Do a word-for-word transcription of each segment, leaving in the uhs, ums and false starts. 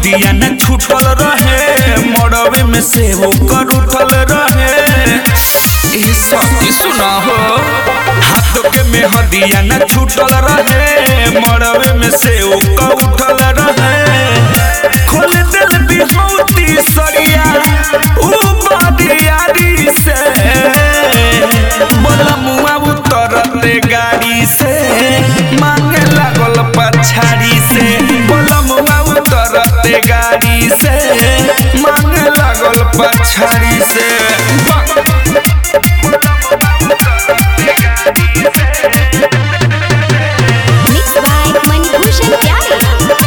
हदिया न छूटल रहे मड़वे में से वो कर उठल रहे। ए सखी सुना हो हाथ के में हदिया न छूटल रहे मड़वे में से वो कर उठल रहे। खोल दिल बिहौती सरिया ऊ बदियारी से बोला मुआ उतरते गाड़ी से मांगे लागल पछाड़ी से। बोला मुआ उतरते गाड़ी से मांगे लागल पछाड़ी से। Mixed by Manibhushan Pyare।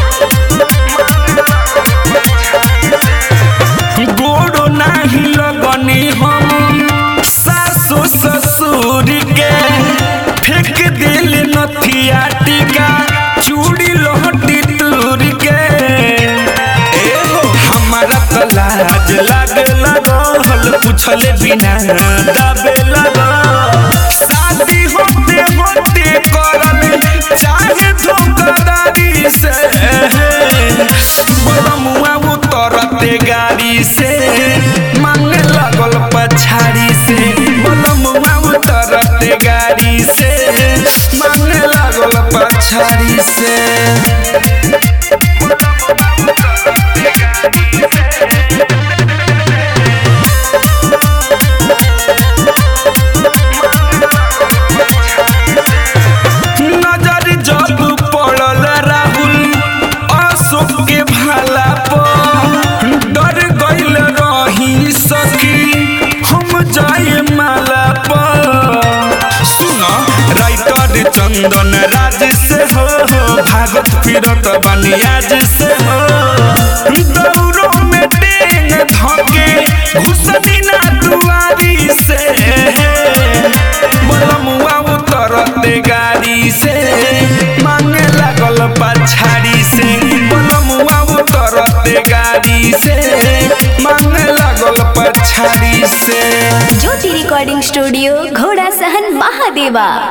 गोड़ो नाही लगनी हम सासु ससुर के फेंक दिल नथिया टीका चूड़ी लोहटी तूर के। ए हो हमारा तो लाज लागे लगल पूछले बिना दाबे लगल। शादी होते होते करल चाहे धोखाधड़ी से बोला मुआ उतरते गाड़ी से मांगे लागल पछाड़ी से। बोला मुआ उतरते गाड़ी से मांगे लागल पछाड़ी से। नजर जब पड़ल राहुल अशोक के भाला पर डर गइल रही सखी हम जाए माला पर। सुनो राइटर चंदन राज से हो भागत फिरत बनियाज से हो दौड़ों में टेंग धके घुस दिना दुआरी से। बोला मुआ उतरते गाड़ी से मांगे लागल पछाड़ी से। बोला मुआ उतरते गाड़ी से मांगे लागल पछाड़ी से। ज्योति रिकॉर्डिंग स्टूडियो घोड़ा सहन महादेवा।